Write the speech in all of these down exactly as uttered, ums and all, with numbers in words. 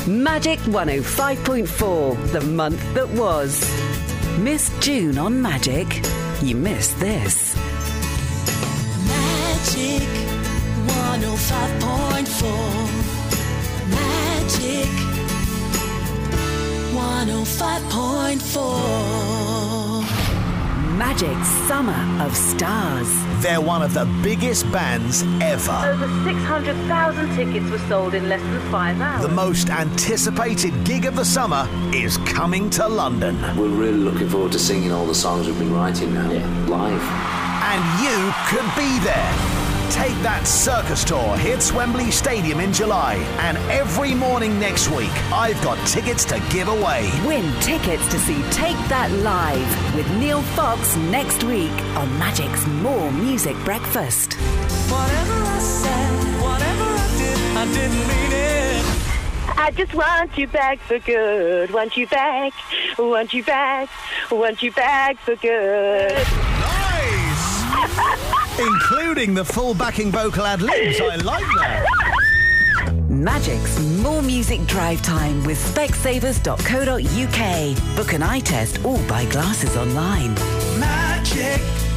Magic one oh five point four, the month that was. Missed June on Magic? You missed this. Magic one oh five point four. Magic one oh five point four. Magic's Summer of Stars. They're one of the biggest bands ever. Over six hundred thousand tickets were sold in less than five hours. The most anticipated gig of the summer is coming to London. We're really looking forward to singing all the songs we've been writing now, yeah. live. And you could be there. Take That Circus Tour hits Wembley Stadium in July, and every morning next week, I've got tickets to give away. Win tickets to see Take That live with Neil Fox next week on Magic's More Music Breakfast. Whatever I said, whatever I did, I didn't mean it. I just want you back for good. Want you back, want you back, want you back for good. Nice! Including the full backing vocal ad-libs. I like that. Magic's More Music Drive Time with Specsavers dot co dot uk. Book an eye test or buy glasses online. Magic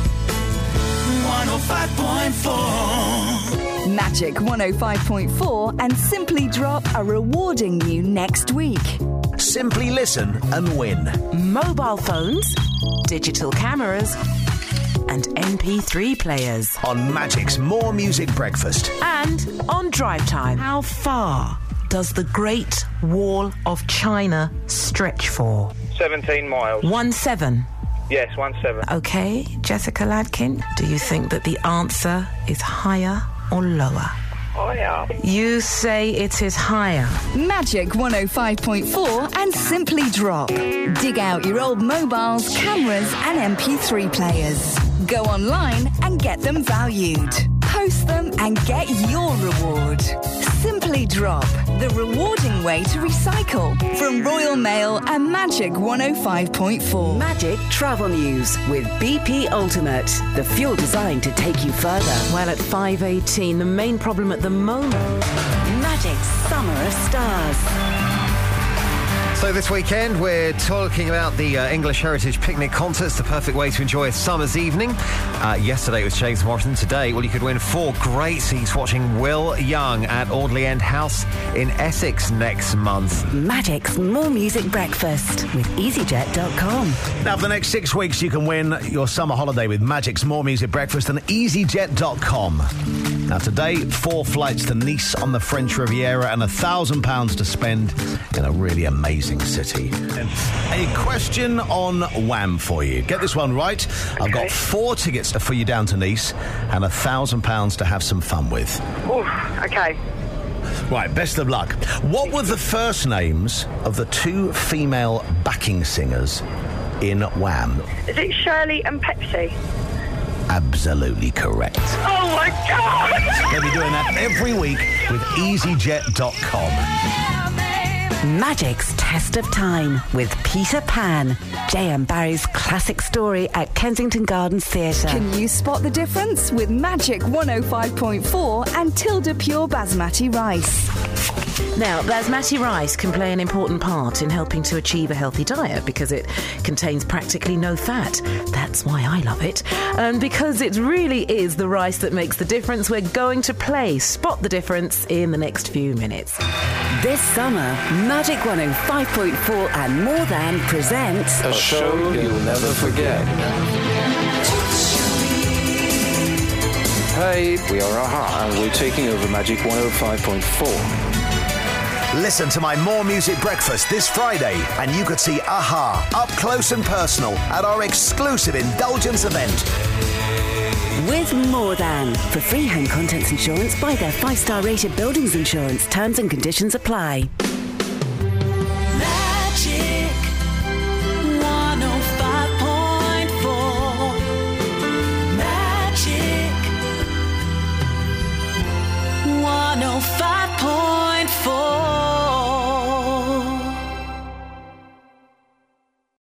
one oh five point four. Magic one oh five point four and Simply Drop are rewarding you next week. Simply listen and win. Mobile phones, digital cameras, and M P three players. On Magic's More Music Breakfast. And on Drive Time. How far does the Great Wall of China stretch for? seventeen miles. One seven. Yes, one seven. Okay, Jessica Ladkin, do you think that the answer is higher or lower? Higher. You say it is higher. Magic one oh five point four and Simply Drop. Dig out your old mobiles, cameras and M P three players. Go online and get them valued. Post them and get your reward. Simply Drop, the rewarding way to recycle. From Royal Mail and Magic one oh five point four. Magic Travel News with B P Ultimate, the fuel designed to take you further. Well, at five eighteen, the main problem at the moment. Magic's Summer of Stars. So this weekend, we're talking about the uh, English Heritage Picnic Concerts, the perfect way to enjoy a summer's evening. Uh, yesterday it was James Morrison. Today, well, you could win four great seats watching Will Young at Audley End House in Essex next month. Magic's More Music Breakfast with easyjet dot com. Now, for the next six weeks, you can win your summer holiday with Magic's More Music Breakfast and easyjet dot com. Now, today, four flights to Nice on the French Riviera and a thousand pounds to spend in a really amazing city. A question on Wham for you. Get this one right. I've got four tickets for you down to Nice and a thousand pounds to have some fun with. Oof, okay. Right, best of luck. What were the first names of the two female backing singers in Wham? Is it Shirley and Pepsi? Absolutely correct. Oh my God! They'll be doing that every week with easyjet dot com. Magic's Test of Time with Peter Pan. J M Barry's classic story at Kensington Gardens Theatre. Can you spot the difference with Magic one oh five point four and Tilda Pure Basmati Rice? Now, basmati rice can play an important part in helping to achieve a healthy diet because it contains practically no fat. That's why I love it. And because it really is the rice that makes the difference, we're going to play Spot the Difference in the next few minutes. This summer, Magic one oh five point four and More Than presents A show you'll never forget. Hey, we are Aha, and we're taking over Magic one oh five point four. Listen to my More Music Breakfast this Friday, and you could see Aha up close and personal at our exclusive Indulgence event. With More Than. For free home contents insurance, buy their five-star rated buildings insurance. Terms and conditions apply.